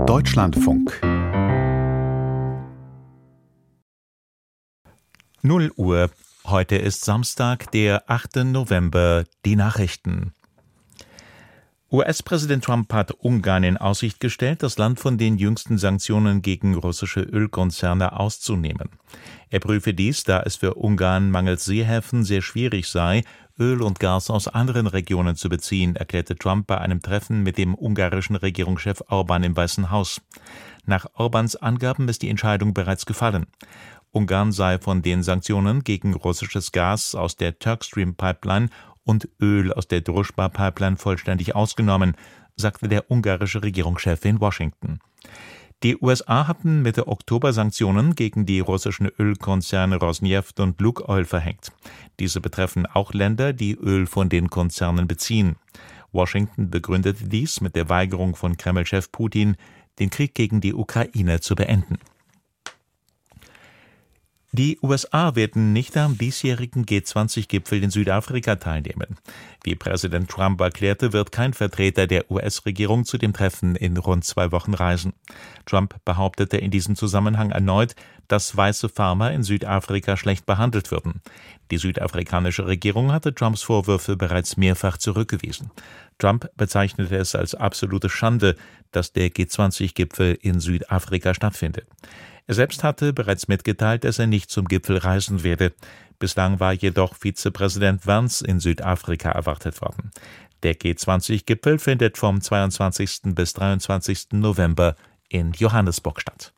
Deutschlandfunk 0 Uhr. Heute ist Samstag, der 8. November. Die Nachrichten. US-Präsident Trump hat Ungarn in Aussicht gestellt, das Land von den jüngsten Sanktionen gegen russische Ölkonzerne auszunehmen. Er prüfe dies, da es für Ungarn mangels Seehäfen sehr schwierig sei, Öl und Gas aus anderen Regionen zu beziehen, erklärte Trump bei einem Treffen mit dem ungarischen Regierungschef Orbán im Weißen Haus. Nach Orbáns Angaben ist die Entscheidung bereits gefallen. Ungarn sei von den Sanktionen gegen russisches Gas aus der Turkstream-Pipeline und Öl aus der Družba-Pipeline vollständig ausgenommen, sagte der ungarische Regierungschef in Washington. Die USA hatten Mitte Oktober Sanktionen gegen die russischen Ölkonzerne Rosneft und Lukoil verhängt. Diese betreffen auch Länder, die Öl von den Konzernen beziehen. Washington begründete dies mit der Weigerung von Kreml-Chef Putin, den Krieg gegen die Ukraine zu beenden. Die USA werden nicht am diesjährigen G20-Gipfel in Südafrika teilnehmen. Wie Präsident Trump erklärte, wird kein Vertreter der US-Regierung zu dem Treffen in rund 2 Wochen reisen. Trump behauptete in diesem Zusammenhang erneut, dass weiße Farmer in Südafrika schlecht behandelt würden. Die südafrikanische Regierung hatte Trumps Vorwürfe bereits mehrfach zurückgewiesen. Trump bezeichnete es als absolute Schande, dass der G20-Gipfel in Südafrika stattfindet. Er selbst hatte bereits mitgeteilt, dass er nicht zum Gipfel reisen werde. Bislang war jedoch Vizepräsident Vance in Südafrika erwartet worden. Der G20-Gipfel findet vom 22. bis 23. November in Johannesburg statt.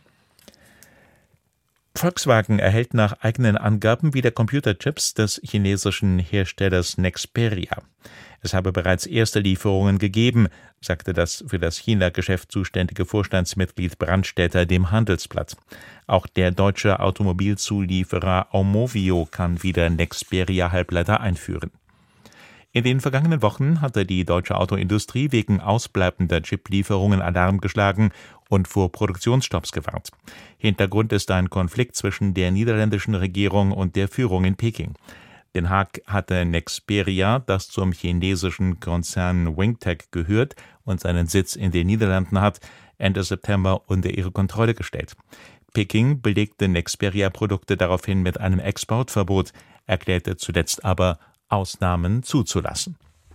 Volkswagen erhält nach eigenen Angaben wieder Computerchips des chinesischen Herstellers Nexperia. Es habe bereits erste Lieferungen gegeben, sagte das für das China-Geschäft zuständige Vorstandsmitglied Brandstätter dem Handelsblatt. Auch der deutsche Automobilzulieferer Aumovio kann wieder Nexperia-Halbleiter einführen. In den vergangenen Wochen hatte die deutsche Autoindustrie wegen ausbleibender Chiplieferungen Alarm geschlagen und vor Produktionsstopps gewarnt. Hintergrund ist ein Konflikt zwischen der niederländischen Regierung und der Führung in Peking. Den Haag hatte Nexperia, das zum chinesischen Konzern Wingtech gehört und seinen Sitz in den Niederlanden hat, Ende September unter ihre Kontrolle gestellt. Peking belegte Nexperia-Produkte daraufhin mit einem Exportverbot, erklärte zuletzt aber, Ausnahmen zuzulassen.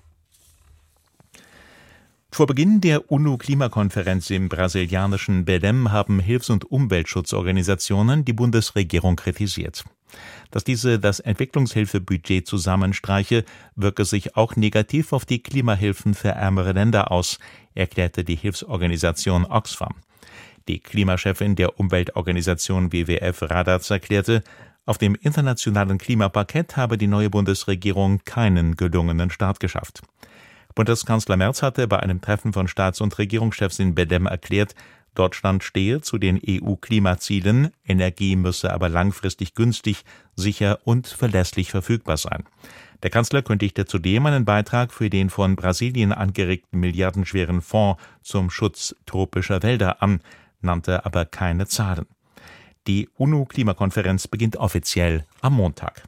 Vor Beginn der UNO-Klimakonferenz im brasilianischen Belém haben Hilfs- und Umweltschutzorganisationen die Bundesregierung kritisiert. Dass diese das Entwicklungshilfebudget zusammenstreiche, wirke sich auch negativ auf die Klimahilfen für ärmere Länder aus, erklärte die Hilfsorganisation Oxfam. Die Klimachefin der Umweltorganisation WWF Radatz erklärte, auf dem internationalen Klimaparkett habe die neue Bundesregierung keinen gelungenen Start geschafft. Bundeskanzler Merz hatte bei einem Treffen von Staats- und Regierungschefs in Belém erklärt, Deutschland stehe zu den EU-Klimazielen, Energie müsse aber langfristig günstig, sicher und verlässlich verfügbar sein. Der Kanzler kündigte zudem einen Beitrag für den von Brasilien angeregten milliardenschweren Fonds zum Schutz tropischer Wälder an, nannte aber keine Zahlen. Die UNO-Klimakonferenz beginnt offiziell am Montag.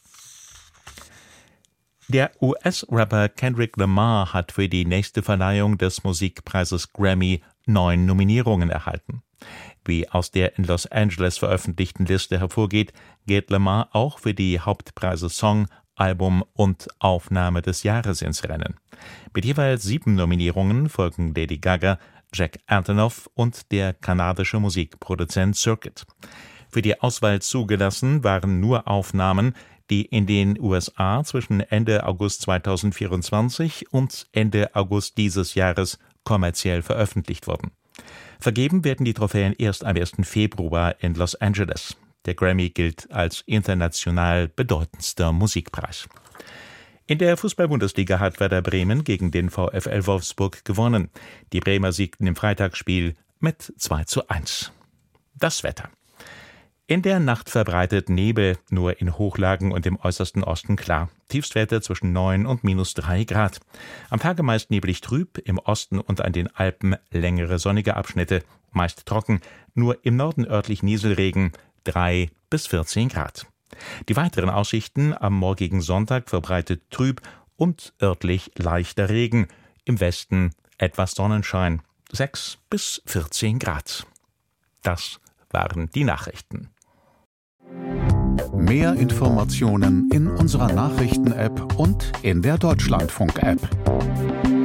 Der US-Rapper Kendrick Lamar hat für die nächste Verleihung des Musikpreises Grammy 9 Nominierungen erhalten. Wie aus der in Los Angeles veröffentlichten Liste hervorgeht, geht Lamar auch für die Hauptpreise Song, Album und Aufnahme des Jahres ins Rennen. Mit jeweils 7 Nominierungen folgen Lady Gaga, Jack Antonoff und der kanadische Musikproduzent Circuit. Für die Auswahl zugelassen waren nur Aufnahmen, die in den USA zwischen Ende August 2024 und Ende August dieses Jahres kommerziell veröffentlicht wurden. Vergeben werden die Trophäen erst am 1. Februar in Los Angeles. Der Grammy gilt als international bedeutendster Musikpreis. In der Fußball-Bundesliga hat Werder Bremen gegen den VfL Wolfsburg gewonnen. Die Bremer siegten im Freitagsspiel mit 2:1. Das Wetter. In der Nacht verbreitet Nebel, nur in Hochlagen und im äußersten Osten klar. Tiefstwerte zwischen 9 und -3 Grad. Am Tage meist neblig trüb, im Osten und an den Alpen längere sonnige Abschnitte, meist trocken, nur im Norden örtlich Nieselregen, 3 bis 14 Grad. Die weiteren Aussichten: am morgigen Sonntag verbreitet trüb und örtlich leichter Regen, im Westen etwas Sonnenschein. 6 bis 14 Grad. Das waren die Nachrichten. Mehr Informationen in unserer Nachrichten-App und in der Deutschlandfunk-App.